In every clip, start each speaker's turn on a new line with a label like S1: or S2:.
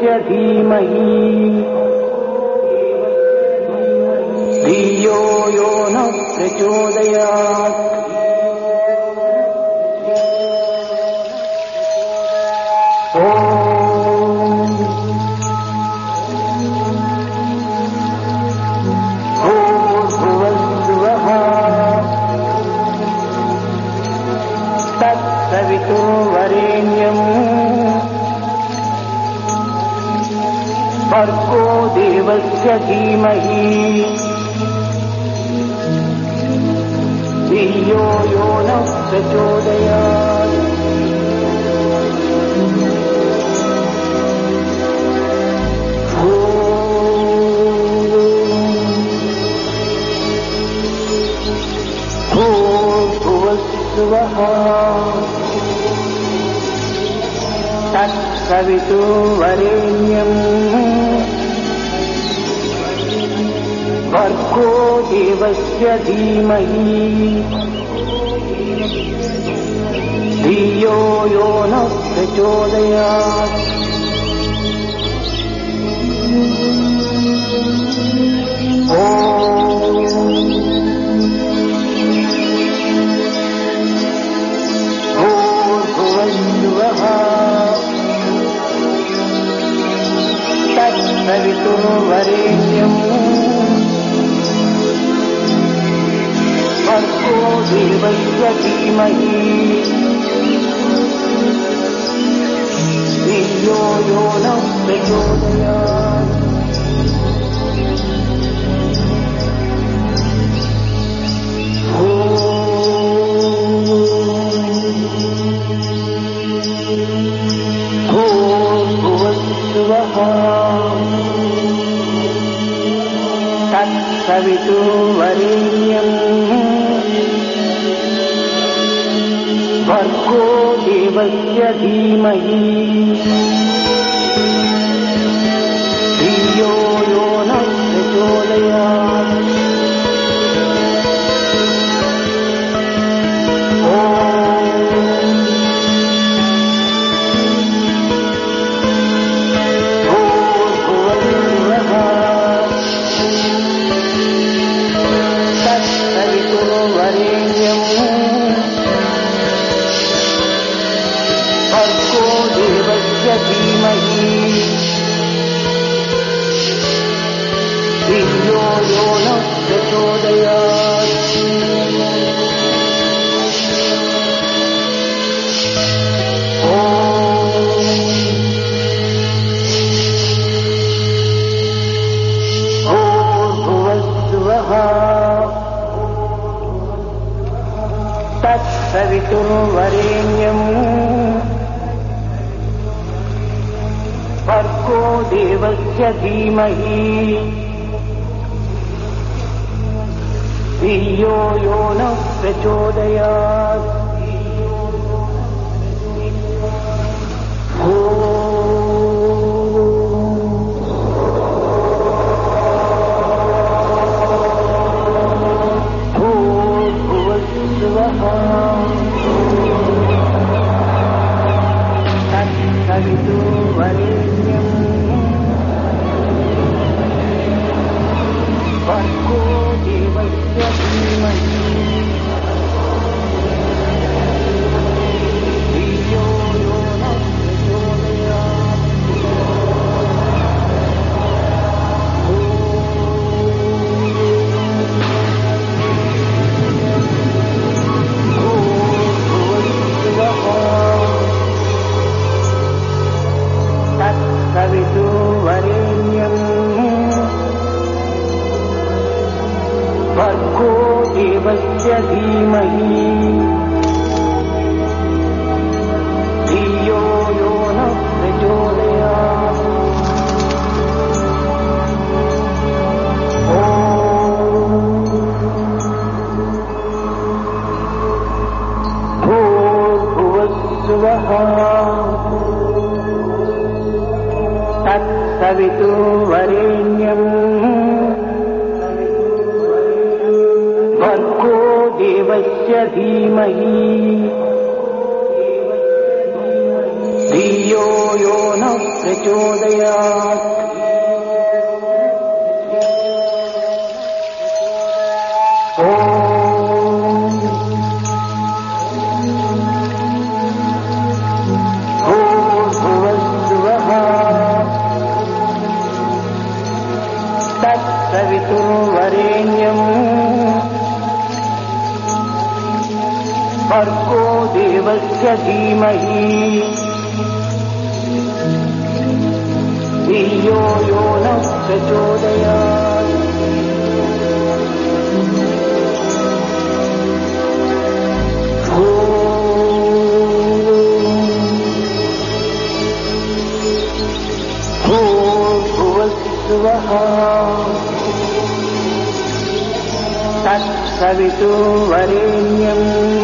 S1: धीमहि धियो यो नः प्रचोदयात्। तत्सवितुर्वरेण्यम् भर्गो देवस्य धीमहि धियो यो नः प्रचोदयात्। भूर्भुवस्सुवः तत्सवितुर्वरेण्यम् भर्गो देवस्य धीमहि धियो यो नः प्रचोदयात्। भूर्भुवस्सुवः तत्सवितुर्वरेण्यम् भर्गो देवस्य धीमहि धियो यो नः प्रचोदयात्। भूर्भुवस्सुवः तत्सवितुर्वरेण्यम् भर्गो देवस्य धीमहि धियो यो नः प्रचोदयात्। धीमहि धियो यो नः प्रचोदयात्। भूर्भुवस्सुवः तत्सवितुर्वरेण्यम् भर्गो देवस्य धीमहि धियो यो नः प्रचोदयात्। भूर्भुवस्सुवः तत्सवितुर्वरेण्यम् भर्गो देवस्य धीमहि धियो यो नः प्रचोदयात्। तत्सवितुर्वरेण्यम् भर्गो देवस्य धीमहि धियो यो नः प्रचोदयात्। भूर्भुवस्सुवः तत्सवितुर्वरेण्यम् भर्गो देवस्य धीमहि धियो यो नः ప్రచోదయాత్. ఓం భూర్భువస్సువః తత్సవితుర్వరేణ్యం భర్గో దేవస్య ధీమహి ధియో యో నః ప్రచోదయాత్. భూర్భువస్సువః తత్సవితుర్వరేణ్యం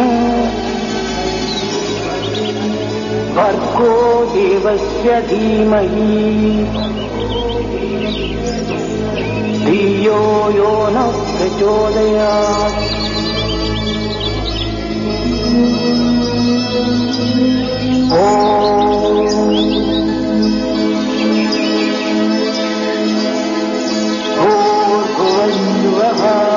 S1: భర్గో దేవస్య ధీమహి ధియో యో నః ప్రచోదయాత్. భూర్భువస్సువః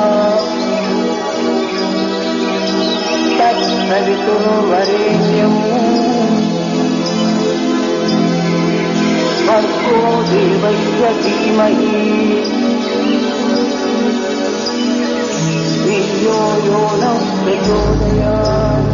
S1: తత్సవితుర్వరేణ్యం భర్గో దేవస్య ధీమహి ధియో యో నః ప్రచోదయాత్.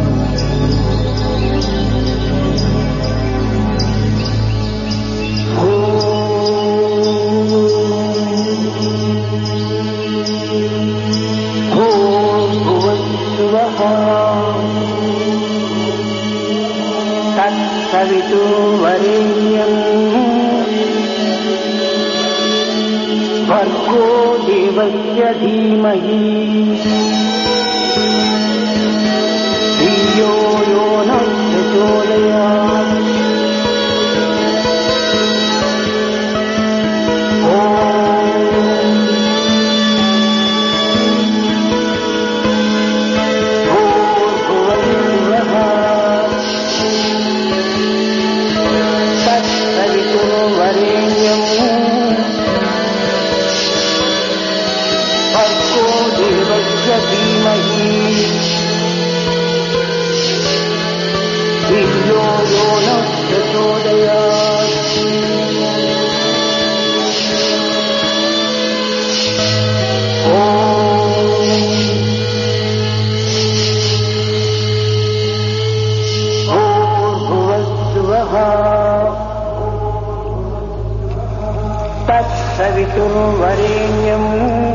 S1: భూర్భువస్సువః తత్సవితుర్వరేణ్యం భర్గో దేవస్య ధీమహి ధియో యో నః ప్రచోదయాత్. వరేణ్యం భర్గో దేవస్య ధీమహి ధియో యో నః ప్రచోదయాత్. భూర్భువస్సువః తత్సవితుర్వరేణ్యం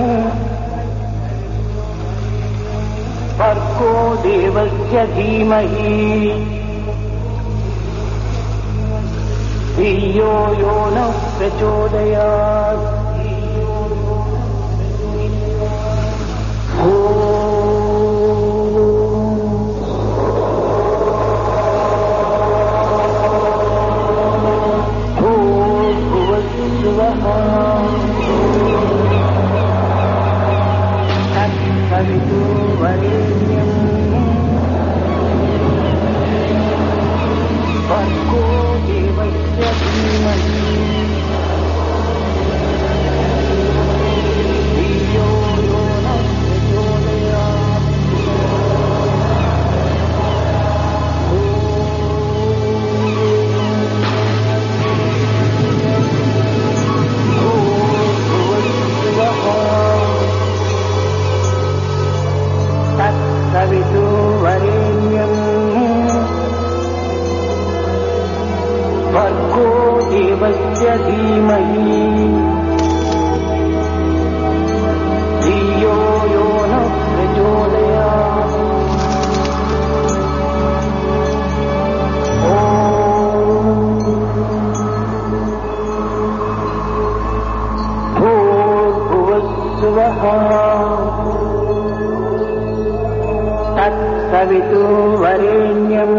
S1: భర్గో దేవస్య ధీమహి ధియో యో నః ప్రచోదయాత్. భూర్భువస్సువః తత్సవితుర్వరేణ్యం భర్గో దేవస్య ధీమహి ధియో యో నః ప్రచోదయాత్. భూర్భువస్సువః తత్సవితుర్వరేణ్యం భర్గో దేవస్య ధీమహి ధియో యో నః ప్రచోదయాత్. భూర్భువస్సువః తత్సవితుర్వరేణ్యం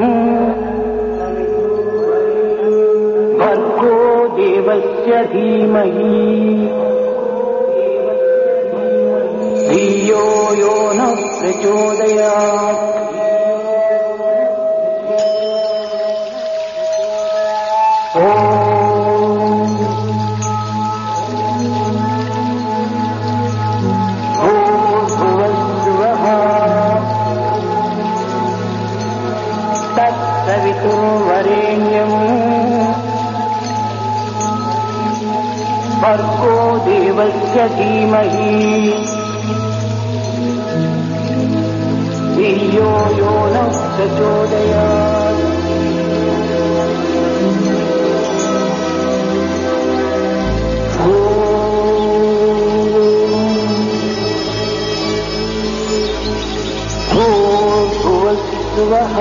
S1: భర్గో దేవస్య ధీమహి ధియో యో నః ప్రచోదయాత్. ఓం तत्सवितुर्वरेण्यम् भर्गो देवस्य धीमहि धियो यो नः प्रचोदयात्। भूर्भुवस्सुवः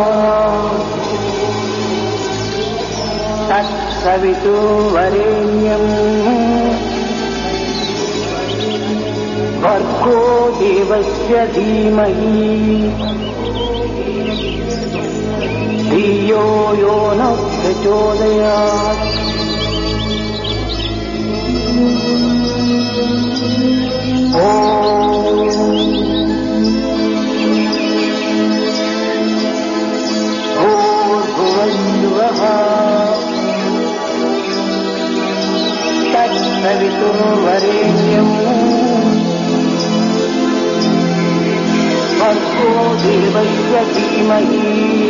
S1: तत्सवितुर्वरेण्यम् भर्गो देवस्य धीमहि धियो यो नः प्रचोदयात्। भूर्भुवस्सुवः तत्सवितुर्वरेण्यम् भर्गो देवस्य धीमहि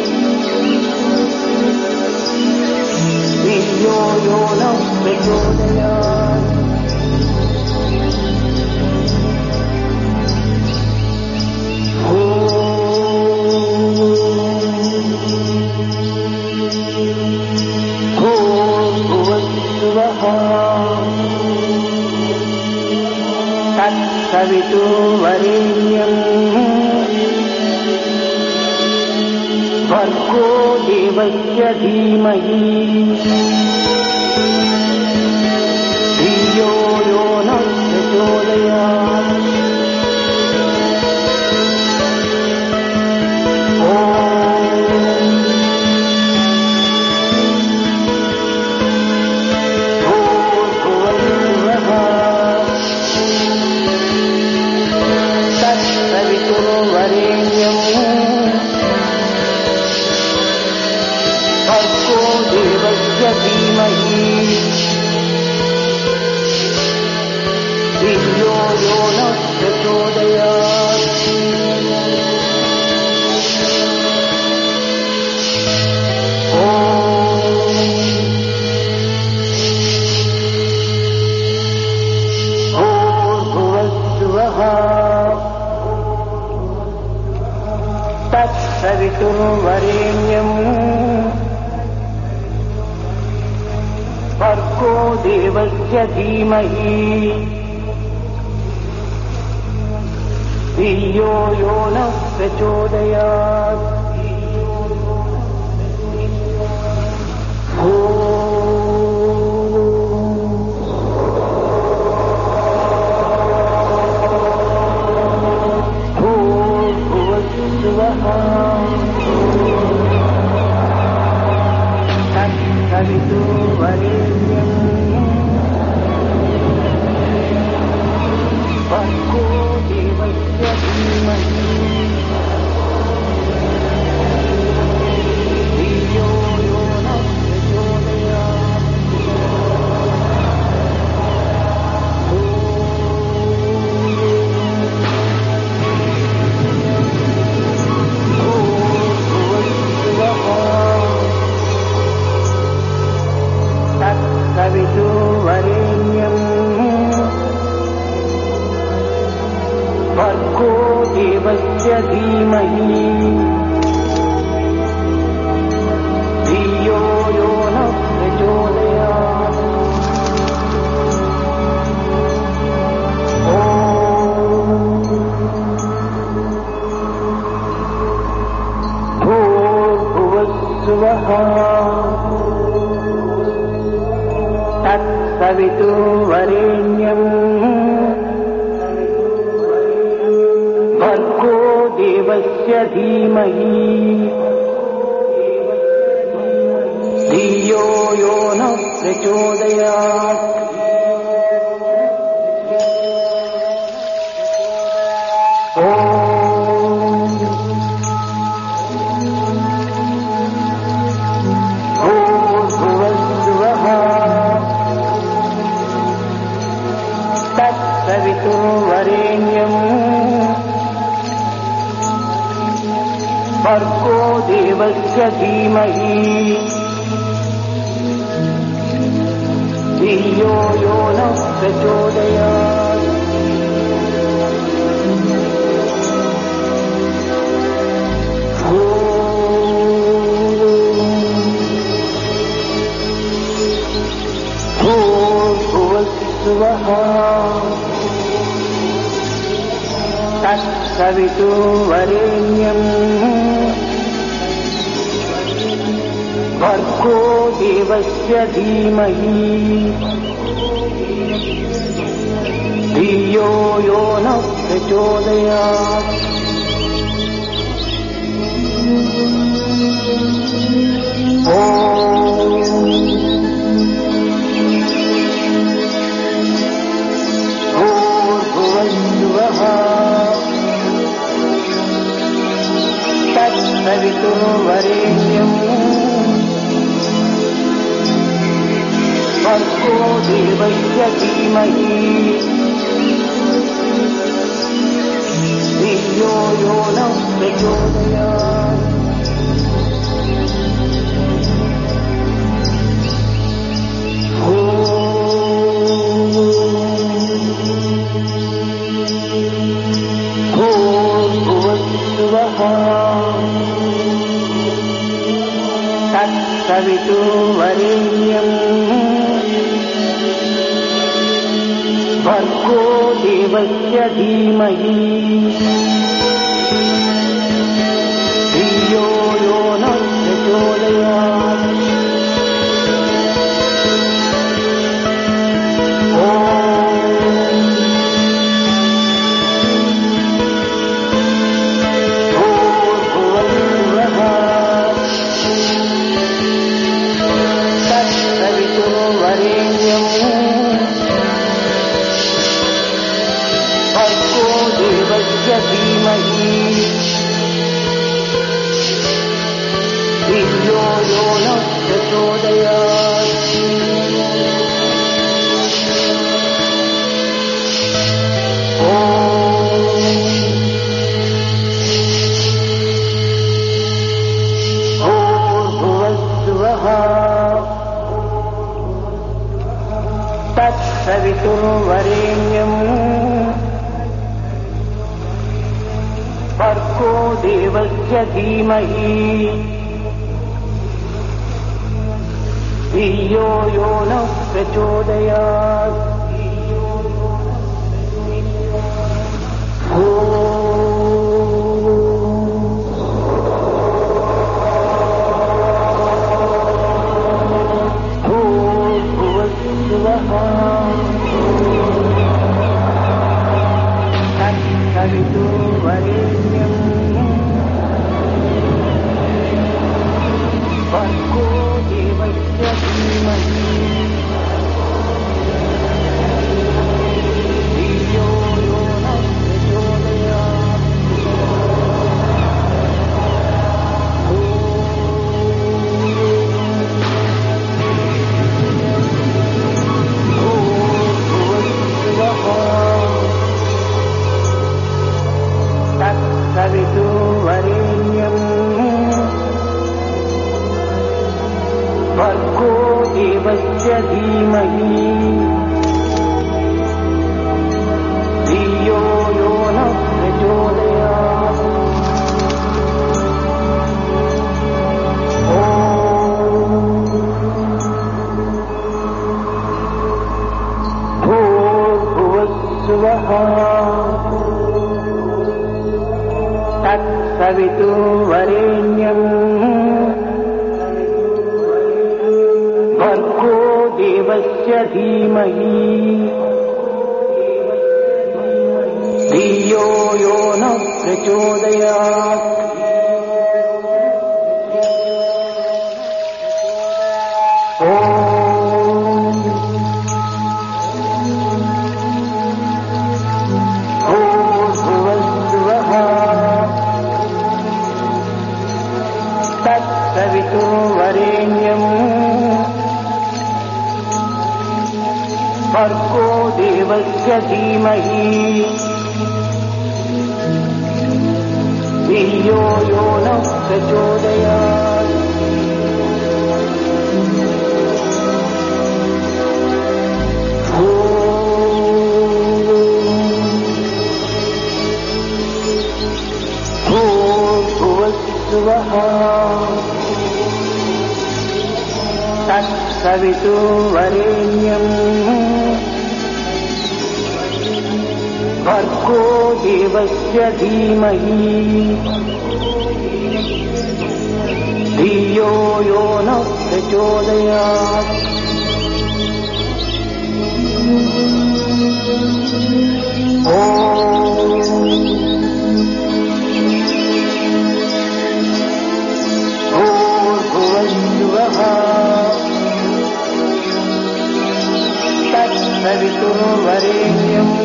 S1: धियो यो नः प्रचोदयात्। भूर्भुवस्सुवः तत्सवितुर्वरेण्यम् भर्गो देवस्य धीमहि धियो यो नः प्रचोदयात्। तत्सवितुर्वरेण्यम् भर्गो देवस्य धीमहि धियो यो नः प्रचोदयात्। तत्सवितुर्वरेण्यम् भर्गो देवस्य धीमहि धियो यो नः प्रचोदयात्। तत्सवितुर्वरेण्यम् भर्गो देवस्य धीमहि धियो यो नः प्रचोदयात्। भूर्भुवस्सुवः तत्सवितुर्वरेण्यम् भर्गो देवस्य धीमहि धियो यो नः प्रचोदयात्। भूर्भुवस्सुवः तत्सवितुर्वरेण्यम् भर्गो देवस्य देवस्य धीमहि धियो यो नः प्रचोदयात्। भूर्भुवस्सुवः तत्सवितुर्वरेण्यम् भर्गो देवस्य धीमहि धियो यो नः प्रचोदयात्। भूर्भुवस्सुवः तत्सवितुर्वरेण्यम् भर्गो देवस्य धीमहि धियो यो नः प्रचोदयात्। भूर्भुवस्सुवः तत्सवितुर्वरेण्यम् भर्गो देवस्य धीमहि धियो यो नः प्रचोदयात्। धीमहि धियो यो नः प्रचोदयात्। भूर्भुवस्सुवः तत्सवितुर्वरेण्यम् भर्गो देवस्य धीमहि धियो यो नः प्रचोदयात्। भूर्भुवस्सुवः तत्सवितुर्वरेण्यम् भर्गो देवस्य धीमहि धियो यो नः प्रचोदयात्। तत्सवितुर्वरेण्यम् भर्गो देवस्य धीमहि धियो यो नः प्रचोदयात्। भूर्भुवस्सुवः तत्सवितुर्वरेण्यम् भर्गो देवस्य धीमहि धियो यो नः प्रचोदयात्। भूर्भुवस्सुवः तत्सवितुर्वरेण्यम् भर्गो देवस्य धीमहि धियो यो नः प्रचोदयात्। तत्सवितुर्वरेण्यम् भर्गो देवस्य धीमहि धियो यो नः प्रचोदयात्। भूर्भुवस्सुवः तत्सवितुर्वरेण्यम्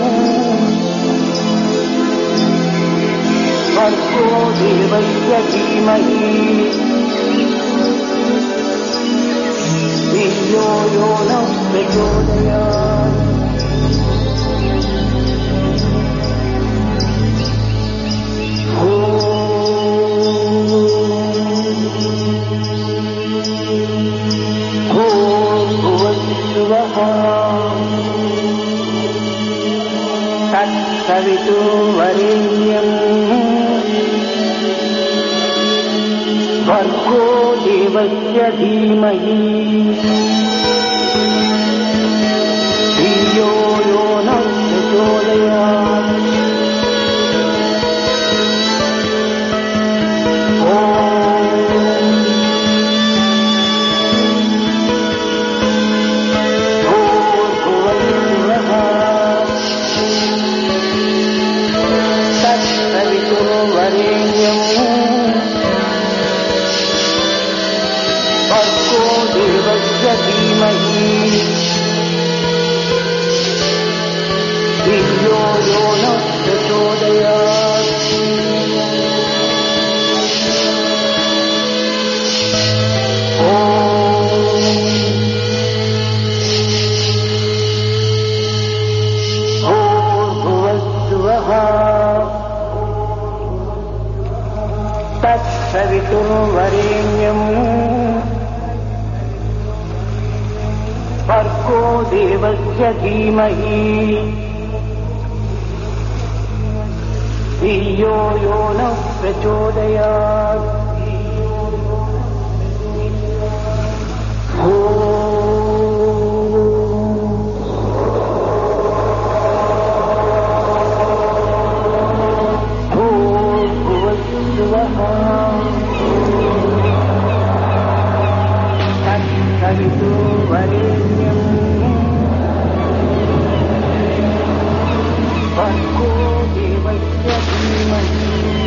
S1: भर्गो देवस्य धीमहि धियो यो नः प्रचोदयात्। भूर्भुवस्सुवः तत्सवितुर्वरेण्यम् भर्गो देवस्य धीमहि धियो यो नः प्रचोदयात्। भर्गो देवस्य धीमहि धियो यो नः प्रचोदयात्। भूर्भुवस्सुवः तत्सवितुर्वरेण्यम् भर्गो देवस्य धीमहि धियो यो नः प्रचोदयात्। भूर्भुवस्सुवः तत्सवितुर्वरेण्यम् भर्गो देवस्य धीमहि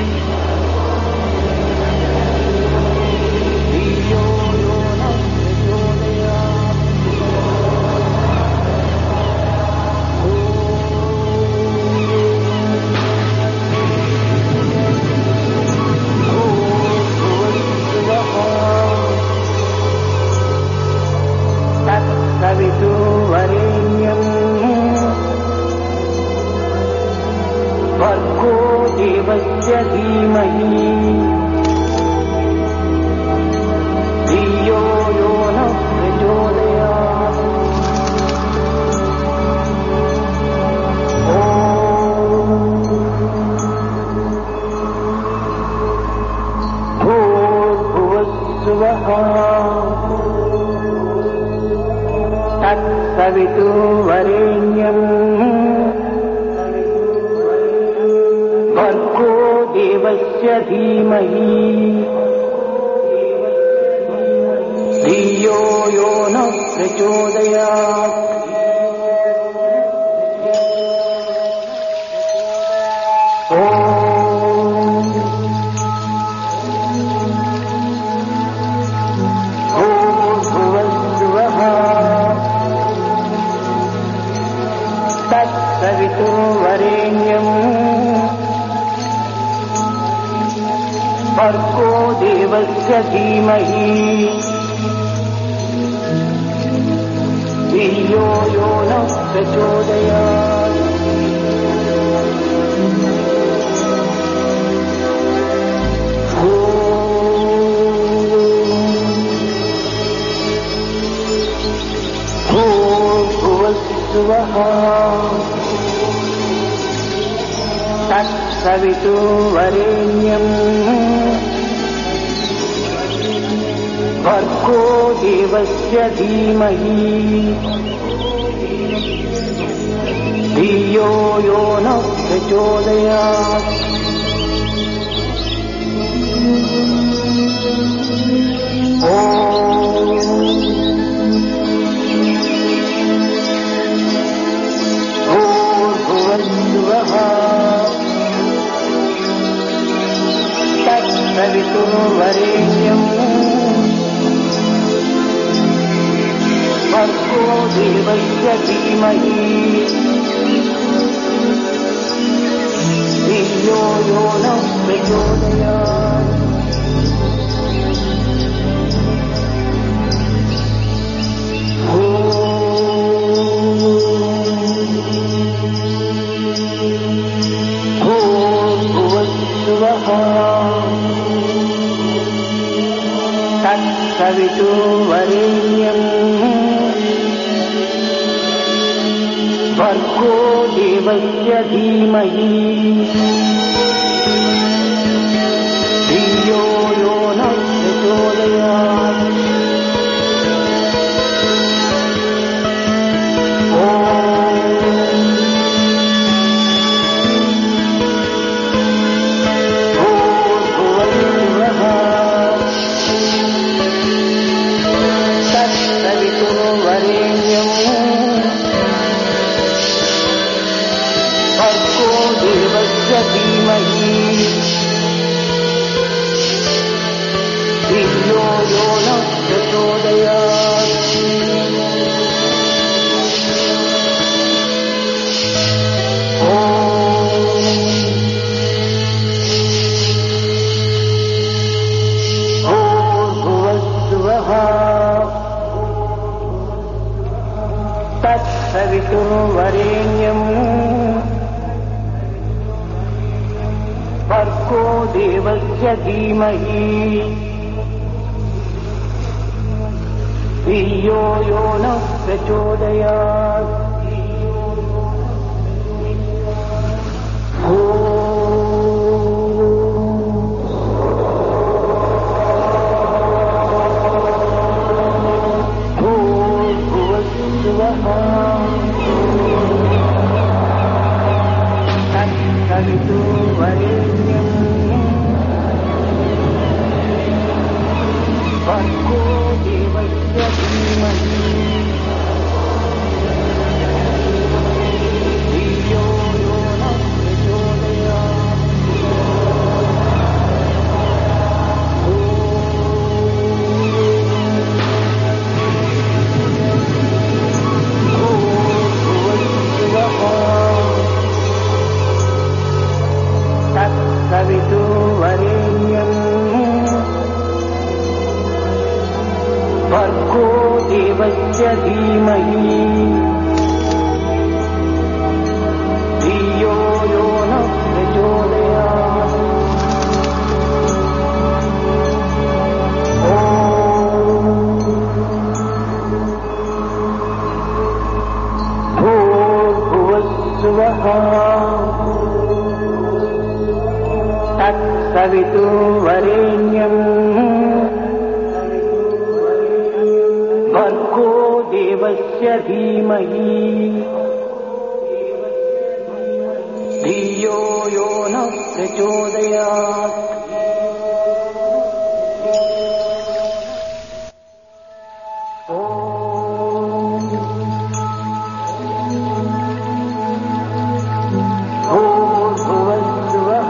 S1: धियो यो नः प्रचोदयात्। तत्सवितुर्वरेण्यम् भर्गो देवस्य धीमहि धियो यो नः प्रचोदयात्। भूर्भुवस्सुवः तत्सवितुर्वरेण्यम् भर्गो देवस्य धीमहि धियो यो नः प्रचोदयात्। भूर्भुवस्सुवः तत्सवितुर्वरेण्यम् भर्गो देवस्य धीमहि धियो यो नः प्रचोदयात्। भूर्भुवस्सुवः तत्सवितुर्वरेण्यम् भर्गो देवस्य धीमहि धियो यो नः प्रचोदयात्। भूर्भुवस्सुवः तत्सवितुर्वरेण्यम् भर्गो देवस्य धीमहि धियो यो नः प्रचोदयात्। भूर्भुवस्सुवः तत्सवितुर्वरेण्यम् भर्गो देवस्य धीमहि धियो यो नः प्रचोदयात्। तत्सवितुर्वरेण्यम् भर्गो देवस्य धीमहि धियो यो नः प्रचोदयात्। भर्गो देवस्य धीमहि धियो यो नः प्रचोदयात्। भूर्भुवस्सुवः तत्सवितुर्वरेण्यम् भर्गो देवस्य धीमहि धियो यो नः प्रचोदयात्। भूर्भुवस्सुवः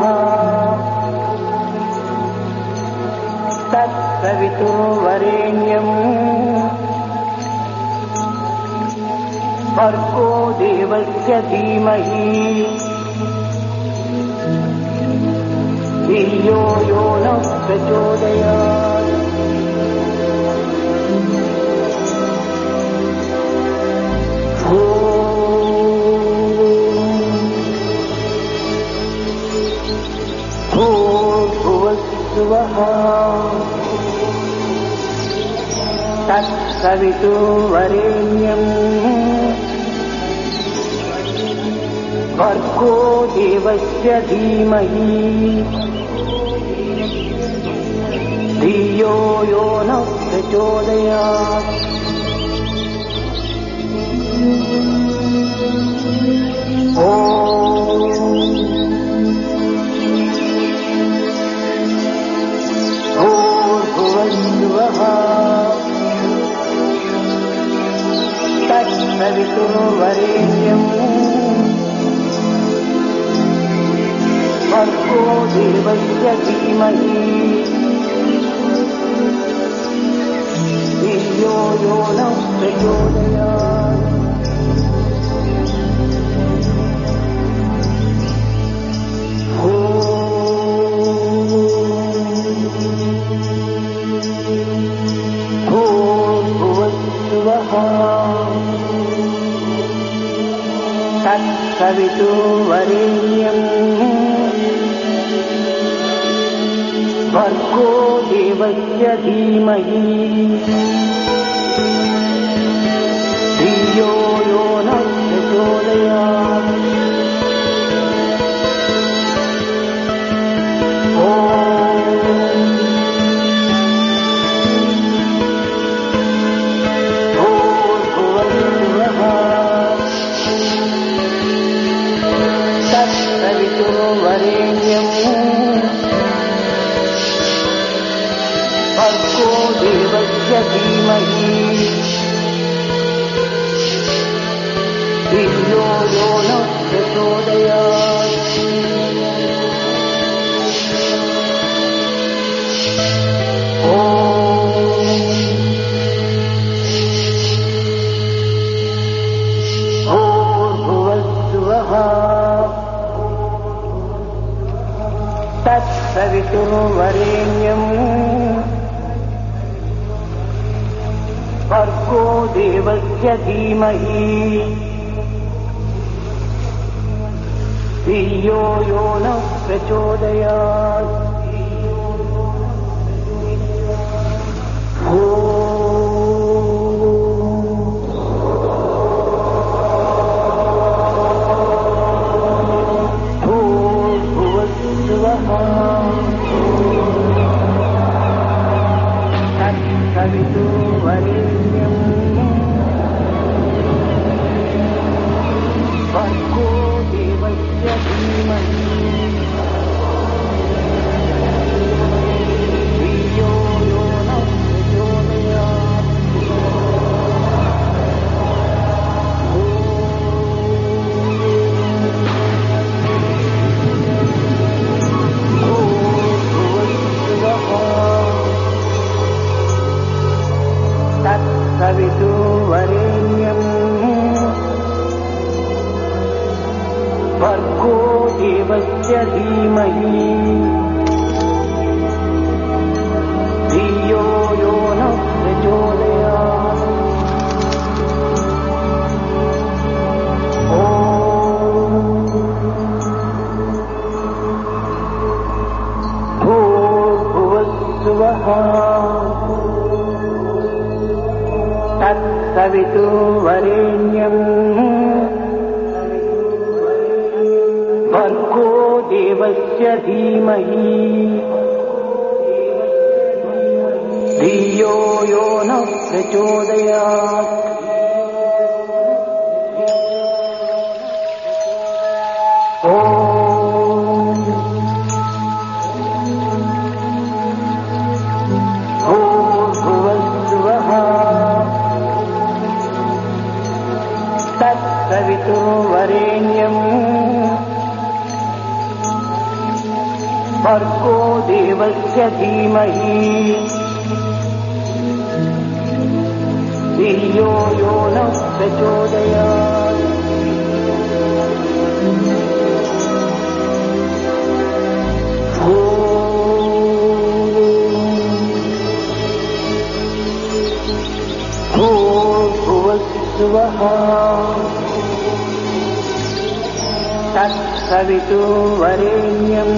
S1: तत्सवितुर्वरेण्यम् भर्गो देवस्य धीमहि धियो यो नः प्रचोदयात्। भूर्भुवस्सुवः तत्सवितुर्वरेण्यम् भर्गो देवस्य धीमहि धियो यो नः प्रचोदयात् भूर्भुवस्सुवः तत्सवितुर्वरेण्यम् भर्गो देवस्य धीमहि धियो यो नः प्रचोदयात् भूर्भुवस्सुवः तत्सवितुर्वरेण्यम् भर्गो देवस्य धीमहि धियो यो नः प्रचोदयात् भूर्भुवस्सुवः तत्सवितुर्वरेण्यम् भर्गो देवस्य धीमहि धियो यो नः प्रचोदयात् भूर्भुवस्सुवः तत्सवितुर्वरेण्यम् भर्गो देवस्य धीमहि धियो यो नः प्रचोदयात् भूर्भुवस्सुवः तत्सवितुर्वरेण्यम् भर्गो देवस्य धीमहि धियो यो नः प्रचोदयात् भूर्भुवस्सुवः तत्सवितुर्वरेण्यम् भर्गो देवस्य धीमहि धियो यो नः प्रचोदयात् भूर्भुवस्सुवः तत्सवितुर्वरेण्यम् भर्गो देवस्य धीमहि धियो यो नः प्रचोदयात् भूर्भुवस्सुवः तत्सवितुर्वरेण्यम् भर्गो देवस्य धीमहि धियो यो नः प्रचोदयात् भूर्भुवस्सुवः तत्सवितुर्वरेण्यम्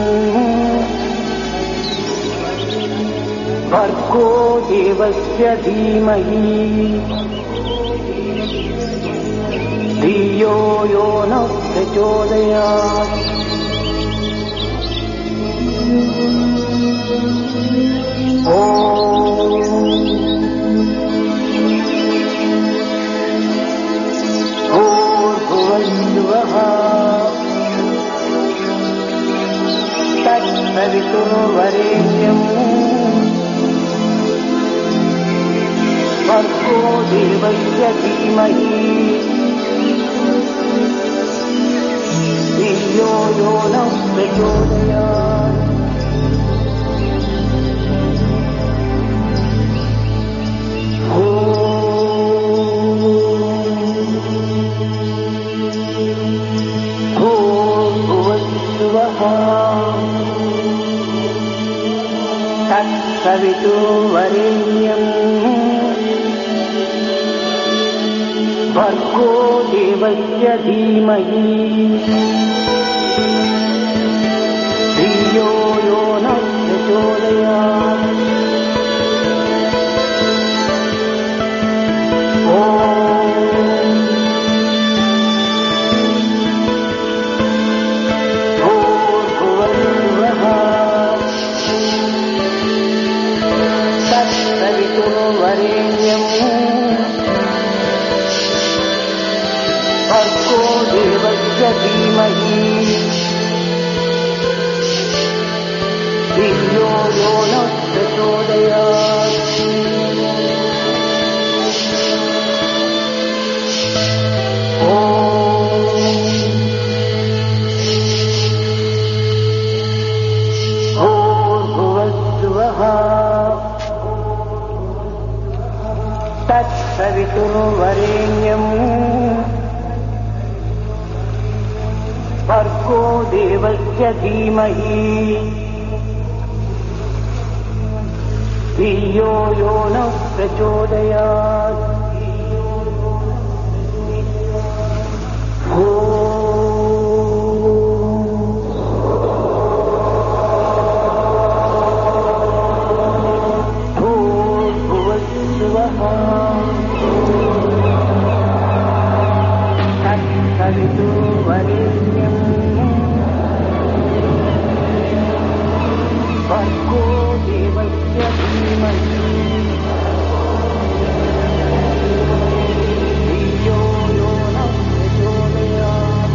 S1: भर्गो देवस्य धीमहि धियो यो नः प्रचोदयात् ॐ देवस्य धीमहि धियो यो नः प्रचोदयात्। तत्सवितुर्वरेण्यम् भर्गो देवस्य धीमहि धियो यो नः प्रचोदयात्। वरेण्यम् भर्गो देवस्य धीमहि धियो यो नः प्रचोदयात्। भूर्भुवस्सुवः तत्सवितुर्वरेण्यम् भर्गो देवस्य धीमहि धियो यो नः प्रचोदयात्। तत्सवितुर्वरेण्यम् भर्गो देवस्य धीमहि धियो यो नः प्रचोदयात्।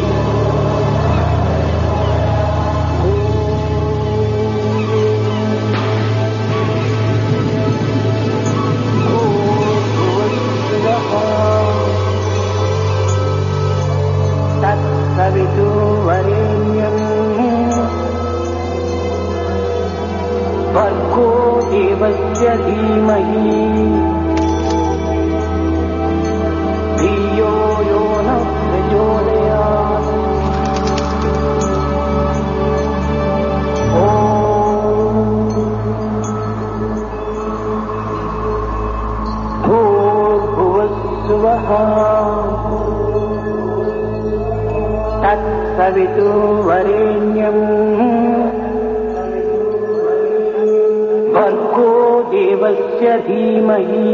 S1: तत्सवितुर्वरेण्यम् भर्गो देवस्य धीमहि धियो यो नः प्रचोदयात्। भूर्भुवस्सुवः तत्सवितुर्वरेण्यम् भर्गो देवस्य धीमहि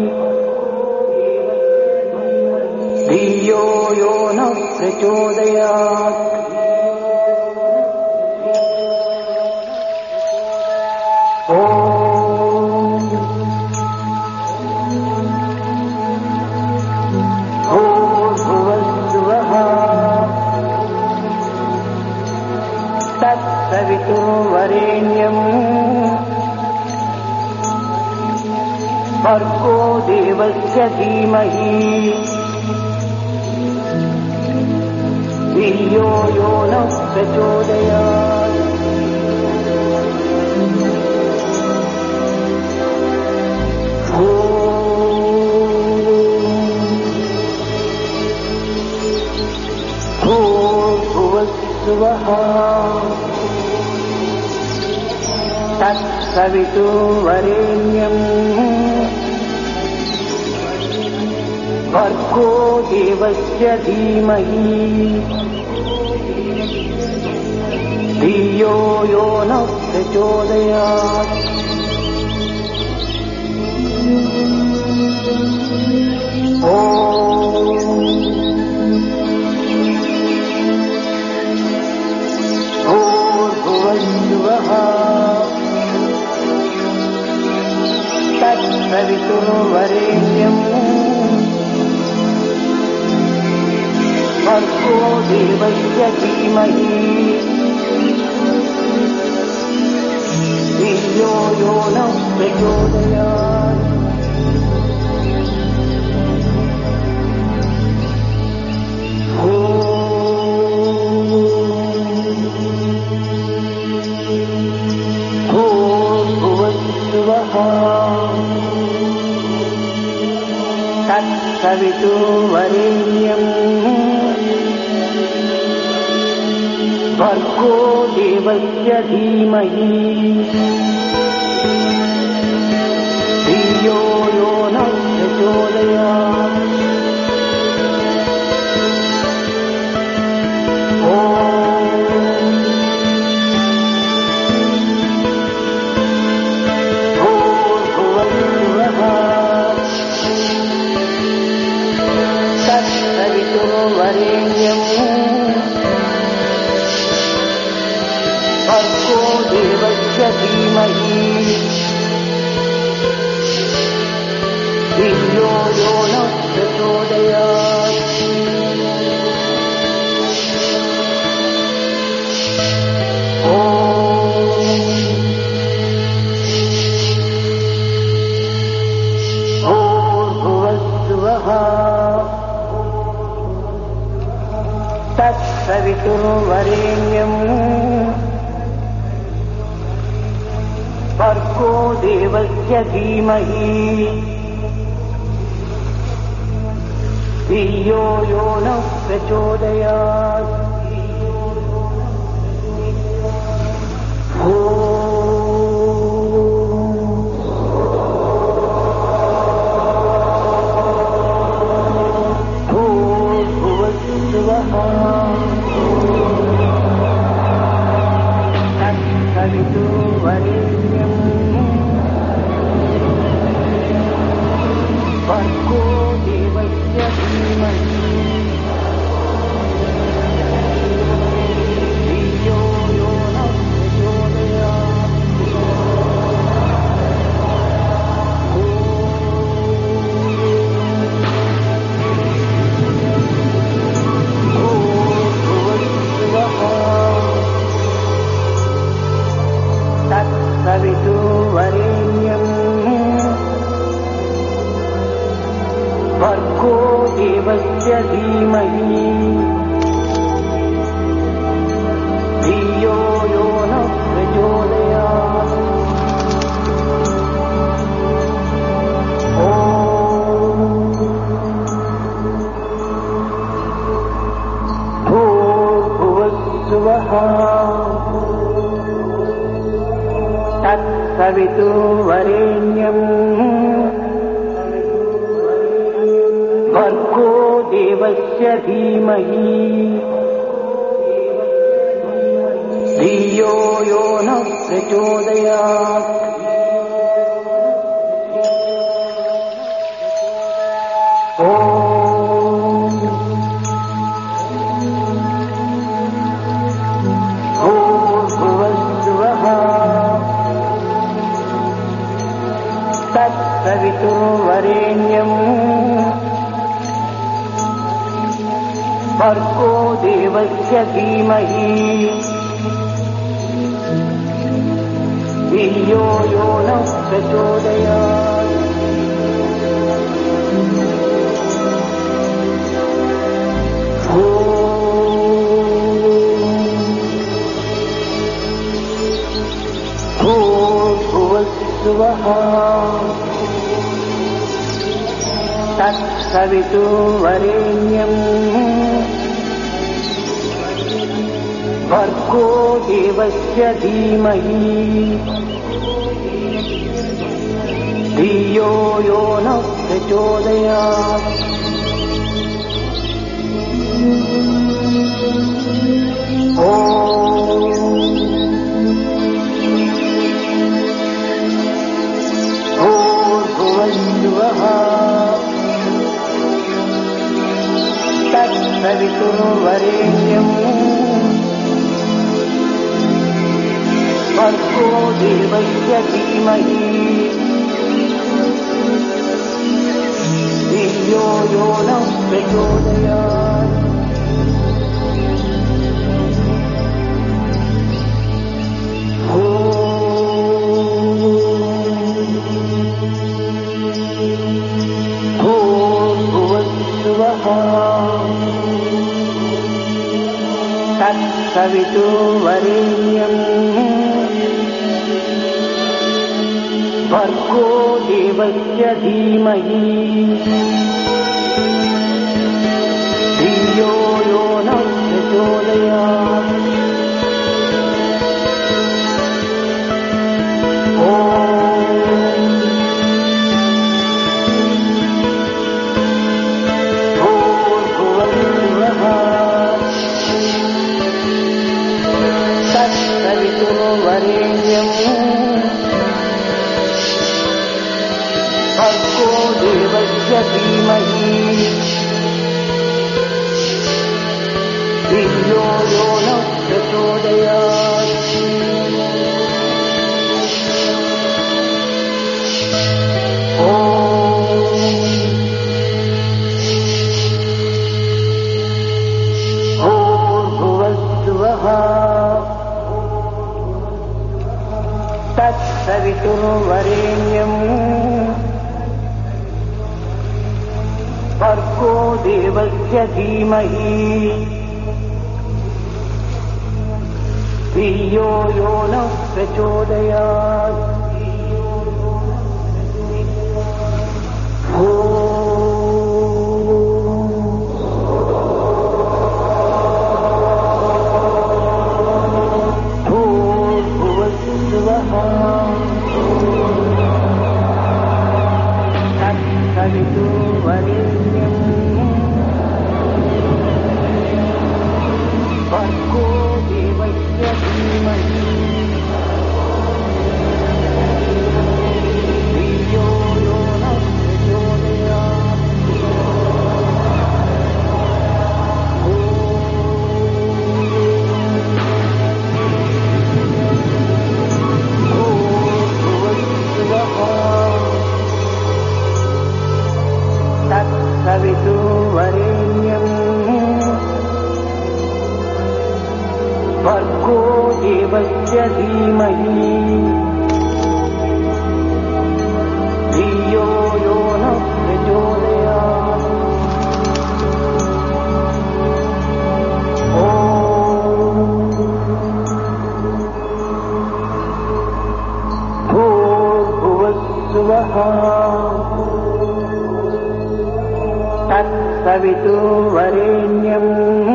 S1: धियो यो नः प्रचोदयात्। तत्सवितुर्वरेण्यम् भर्गो देवस्य धीमहि धियो यो नः प्रचोदयात्। भूर्भुवस्सुवः तत्सवितुर्वरेण्यम् भर्गो देवस्य धीमहि धियो यो नः प्रचोदयात्। भूर्भुवस्सुवः तत्सवितुर्वरेण्यम् भर्गो देवस्य धीमहि धियो यो नः प्रचोदयात्। तत्सवितुर्वरेण्यं भर्गो देवस्य धीमहि धियो यो नः प्रचोदयात्। तत्सवितुर्वरेण्यं भर्गो देवस्य धीमहि धियो यो नः प्रचोदयात्। तत्सवितुर्वरेण्यं भर्गो देवस्य धीमहि धियो यो नः प्रचोदयात्। तत्सवितुर्वरेण्यं भर्गो देवस्य धीमहि धियो यो नः प्रचोदयात्। तत्सवितुर्वरेण्यं भर्गो देवस्य धीमहि धियो यो नः प्रचोदयात्। भूर्भुवस्सुवः तत्सवितुर्वरेण्यं भर्गो देवस्य धीमहि धियो यो नः प्रचोदयात्। तत्सवितुर्वरेण्यं भर्गो देवस्य धीमहि धियो यो नः प्रचोदयात्। भूर्भुवस्सुवः तत्सवितुर्वरेण्यं भर्गो देवस्य धीमहि धियो यो नः प्रचोदयात्। भूर्भुवस्सुवः तत्सवितुर्वरेण्यं भर्गो देवस्य धीमहि धियो यो नः प्रचोदयात्। भूर्भुवस्सुवः तत्सवितुर्वरेण्यं भर्गो देवस्य धीमहि प्रचोदयात् वरेण्यम् भर्गो देवस्य धीमहि धियो यो नः प्रचोदयात् भूर्भुवस्सुवः तत्सवितुर्वरेण्यम् भर्गो देवस्य धीमहि धियो यो नः प्रचोदयात् भर्गो देवस्य धीमहि धियो यो नः प्रचोदयात् तत्सवितुर्वरेण्यम् भर्गो देवस्य धीमहि धियो यो नः प्रचोदयात् भूर्भुवस्सुवः तत्सवितुर्वरेण्यम्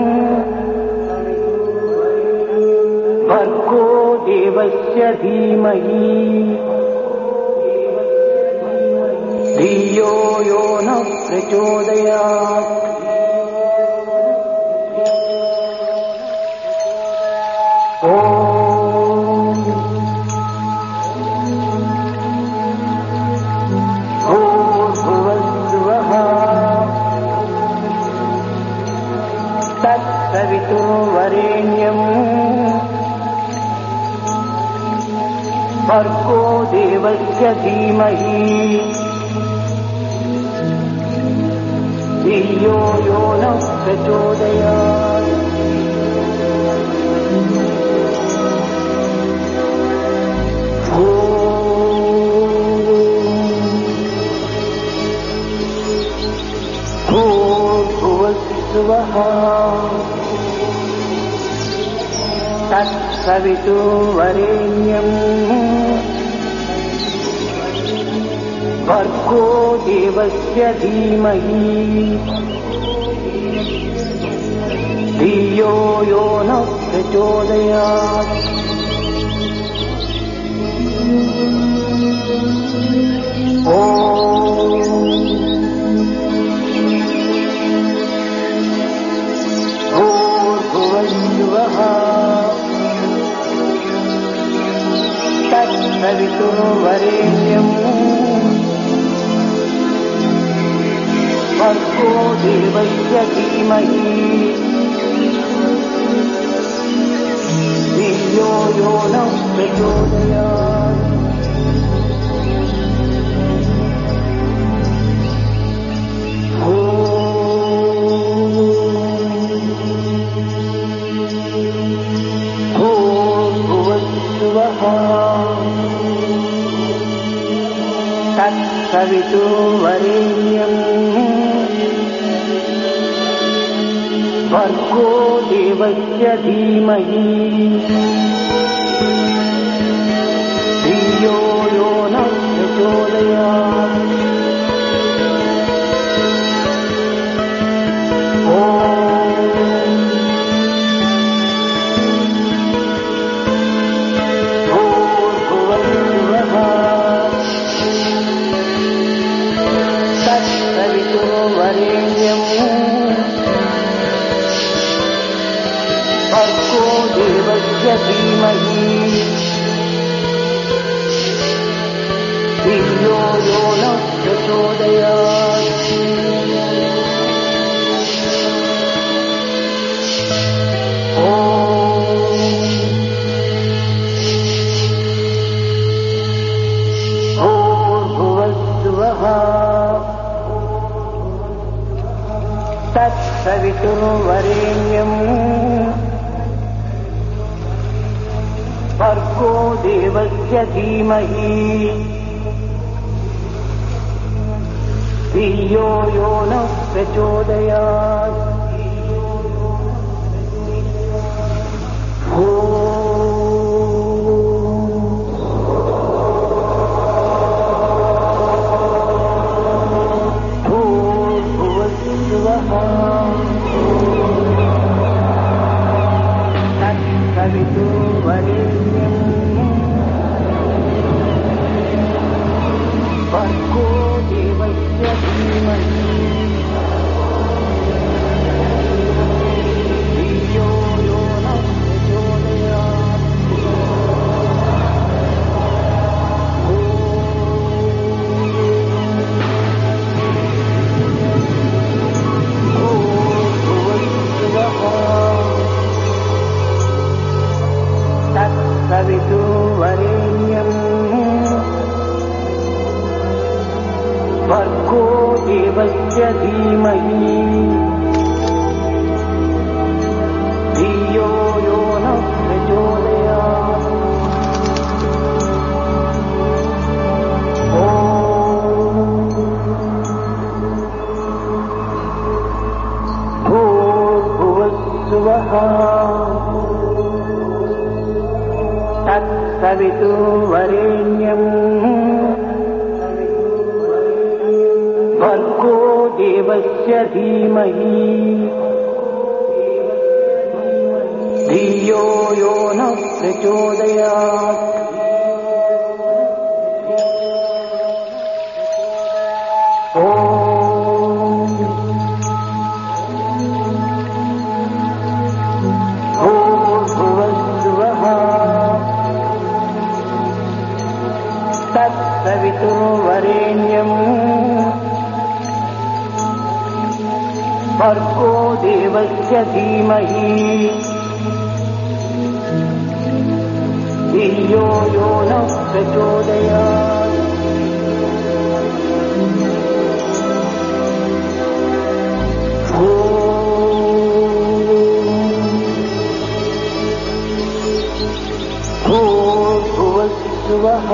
S1: भर्गो देवस्य धीमहि धियो यो नः प्रचोदयात् भूर्भुवस्सुवः तत्सवितुर्वरेण्यम् भर्गो देवस्य धीमहि धियो यो नः प्रचोदयात् भूर्भुवस्सुवः तत्सवितुर्वरेण्यम् भर्गो देवस्य धीमहि धियो यो नः प्रचोदयात् भूर्भुवस्सुवः तत्सवितुर्वरेण्यम् भर्गो देवस्य धीमहि धियो यो नः प्रचोदयात् भूर्भुवस्सुवः तत्सवितुर्वरेण्यम् भर्गो देवस्य धीमहि धियो यो नः प्रचोदयात् देवस्य धीमहि धियो यो नः प्रचोदयात्। भूर्भुवस्सुवः तत्सवितुर्वरेण्यम् भर्गो देवस्य धीमहि धियो यो नः प्रचोदयात्। भूर्भुवस्सुवः तत्सवितुर्वरेण्यम् भर्गो देवस्य धीमहि धियो यो नः प्रचोदयात्। भूर्भुवस्सुवः तत्सवितुर्वरेण्यम् भर्गो देवस्य धीमहि धियो यो नः प्रचोदयात्। भूर्भुवस्सुवः तत्सवितुर्वरेण्यम् भर्गो देवस्य धीमहि धियो यो नः प्रचोदयात्। भूर्भुवस्सुवः तत्सवितुर्वरेण्यम् भर्गो देवस्य धीमहि धियो यो नः प्रचोदयात्। भूर्भुवस्सुवः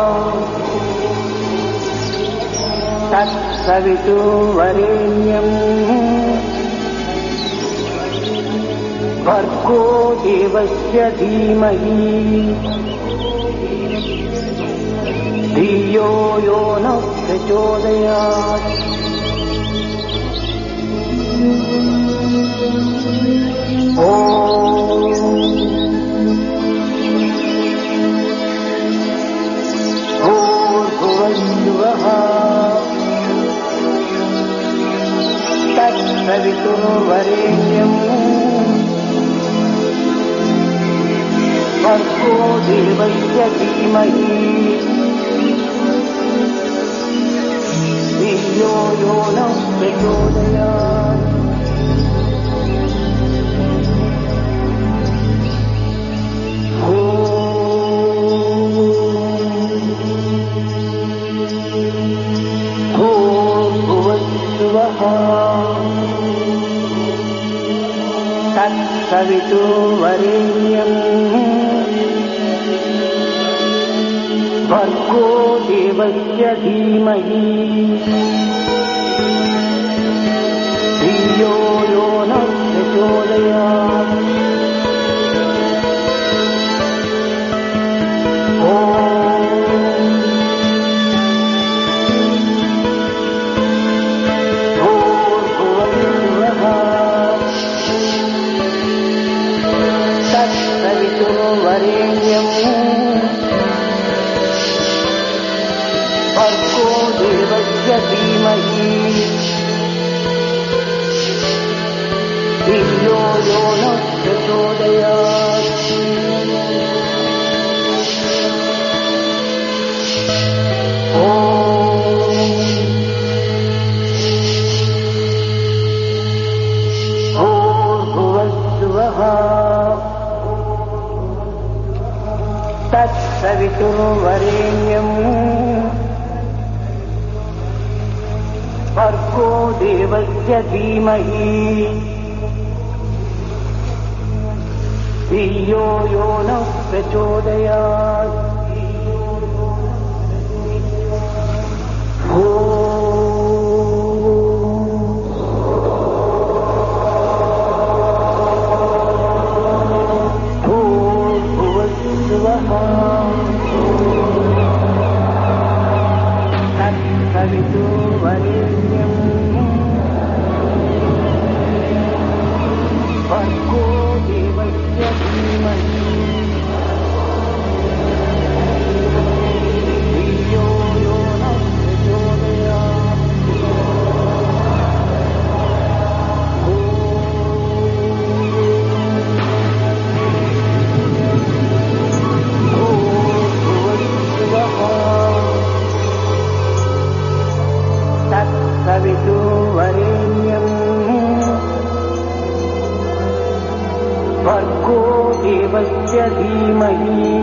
S1: तत्सवितुर्वरेण्यम् भर्गो देवस्य धीमहि धियो यो नः प्रचोदयात्। भूर्भुवस्सुवः तत्सवितुर्वरेण्यम् भर्गो देवस्य धीमहि धियो यो नः प्रचोदयात्। भूर्भुवस्सुवः तत्सवितुर्वरेण्यम् भर्गो देवस्य धीमहि धियो यो नः प्रचोदयात्। तत्सवितुर्वरेण्यम् भर्गो देवस्य धीमहि धियो यो नः प्रचोदयात्। तत्सवितुर्वरेण्यम् भर्गो देवस्य धीमहि धियो यो नः प्रचोदयात्। तत्सवितुर्वरेण्यम् भर्गो देवस्य धीमहि धियो यो नः प्रचोदयात्। तत्सवितुर्वरेण्यम् भर्गो देवस्य धीमहि